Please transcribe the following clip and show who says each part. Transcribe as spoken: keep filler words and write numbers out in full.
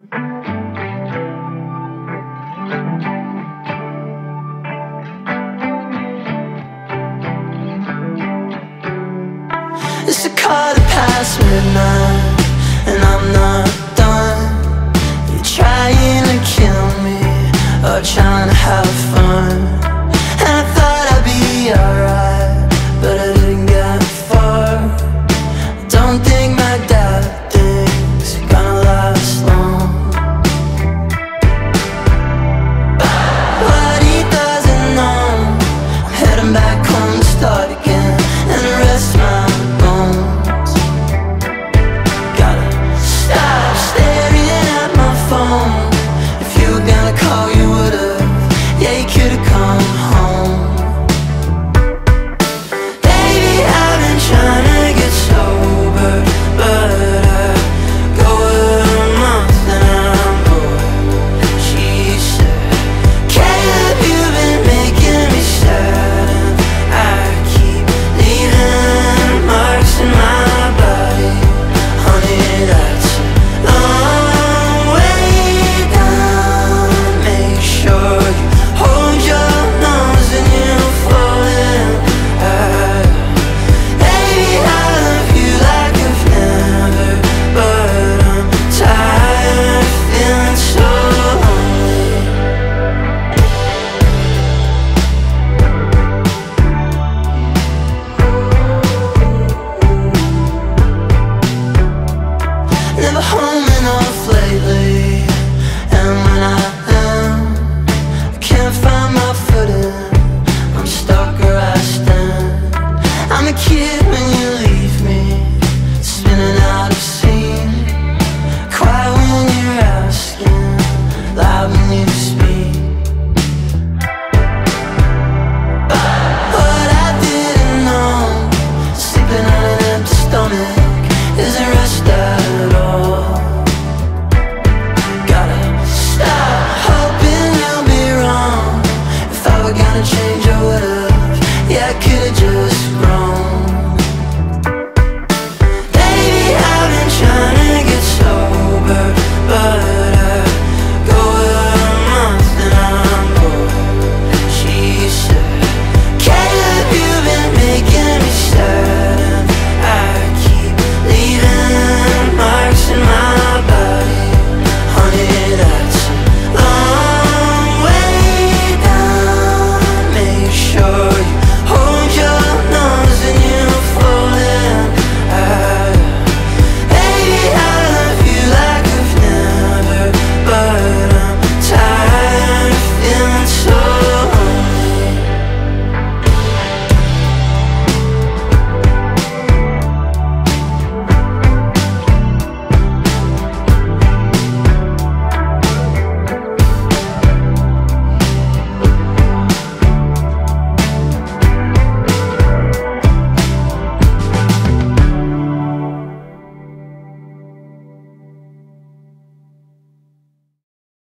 Speaker 1: It's a quarter past midnight, and I'm not done. You're trying to kill me, or trying to have fun. And I thought I'd be alright, but I didn't get far. I don't think my dad thinks it's gonna last long. But he doesn't know I'm heading back home to start again and rest my bones. Gotta stop staring at my phone. If you were gonna call, you would've. Yeah, you could've come home. Baby, I've been trying to get sober, but I go a month and I'm bored. She said, Caleb, you've been making me sad, and I keep leaving marks in my body. Honey, that's a long way down. Make sure you hold your nose and you fall in. Baby, I love you like I've never, but I'm tired of feeling so lonely. Never home enough lately.